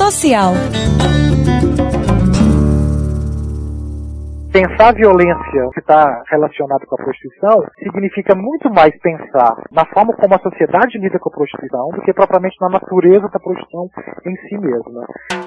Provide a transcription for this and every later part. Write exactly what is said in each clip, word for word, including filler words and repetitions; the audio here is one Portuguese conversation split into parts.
Social. Pensar a violência que está relacionada com a prostituição significa muito mais pensar na forma como a sociedade lida com a prostituição do que propriamente na natureza da prostituição em si mesma.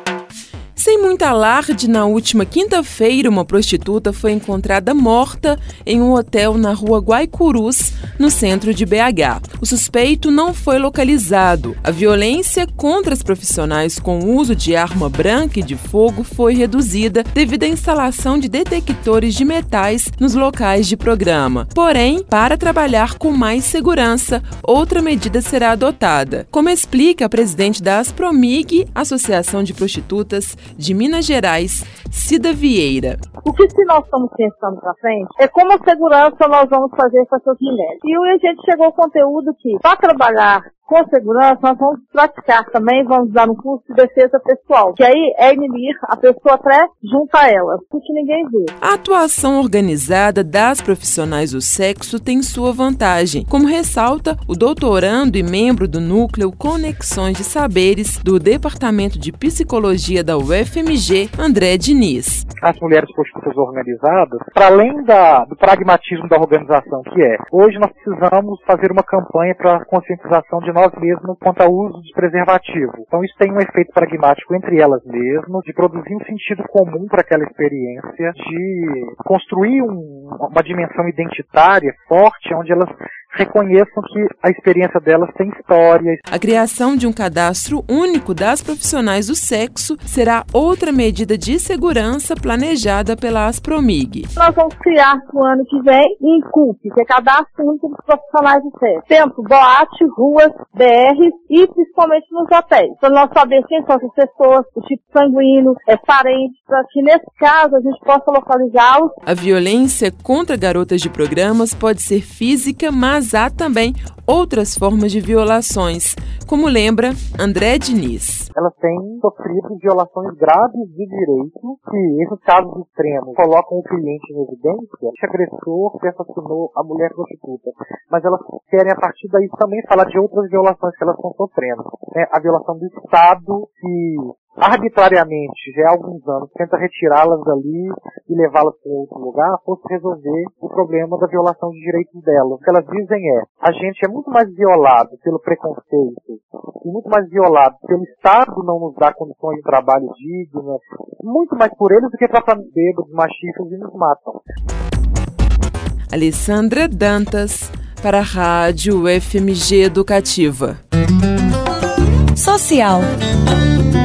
Sem muito alarde, na última quinta-feira, uma prostituta foi encontrada morta em um hotel na rua Guaicurus, no centro de B H. O suspeito não foi localizado. A violência contra as profissionais com o uso de arma branca e de fogo foi reduzida devido à instalação de detectores de metais nos locais de programa. Porém, para trabalhar com mais segurança, outra medida será adotada, como explica a presidente da Aspromig, Associação de Prostitutas de Minas Gerais, Cida Vieira. O que se nós estamos pensando para frente é como a segurança nós vamos fazer com essas mulheres. E a gente chegou ao conteúdo que, para trabalhar com segurança, nós vamos praticar também, vamos dar um curso de defesa pessoal, que aí é inibir a pessoa até junto a ela, porque ninguém vê. A atuação organizada das profissionais do sexo tem sua vantagem, como ressalta o doutorando e membro do núcleo Conexões de Saberes do Departamento de Psicologia da U F M G, André Diniz. As mulheres prostitutas organizadas, para além da, do pragmatismo da organização que é, hoje nós precisamos fazer uma campanha para conscientização de nós mesmos quanto ao uso de preservativo. Então isso tem um efeito pragmático entre elas mesmas, de produzir um sentido comum para aquela experiência, de construir um, uma dimensão identitária forte, onde elas reconheçam que a experiência delas tem história. A criação de um cadastro único das profissionais do sexo será outra medida de segurança planejada pela Aspromig. Nós vamos criar no ano que vem um C U P, que é Cadastro Único dos Profissionais do Sexo. Tempo, boate, ruas, B Rs e principalmente nos hotéis. Para nós saber quem são essas pessoas, o tipo sanguíneo, é parente, para que nesse caso a gente possa localizá-los. A violência contra garotas de programas pode ser física, mas Mas há também outras formas de violações, como lembra André Diniz. Elas têm sofrido violações graves de direito, que esses casos extremos colocam o cliente em evidência, o agressor que assassinou a mulher prostituta. Mas elas querem, a partir daí, também falar de outras violações que elas estão sofrendo. É a violação do Estado, que arbitrariamente, já há alguns anos, tenta retirá-las dali e levá-las para outro lugar, fosse resolver o problema da violação de direitos delas. O que elas dizem é, a gente é muito mais violado pelo preconceito e muito mais violado pelo Estado não nos dar condições de trabalho dignas, muito mais por eles do que propriamente bêbados, machistas e nos matam. Alessandra Dantas, para a Rádio U F M G Educativa. Social.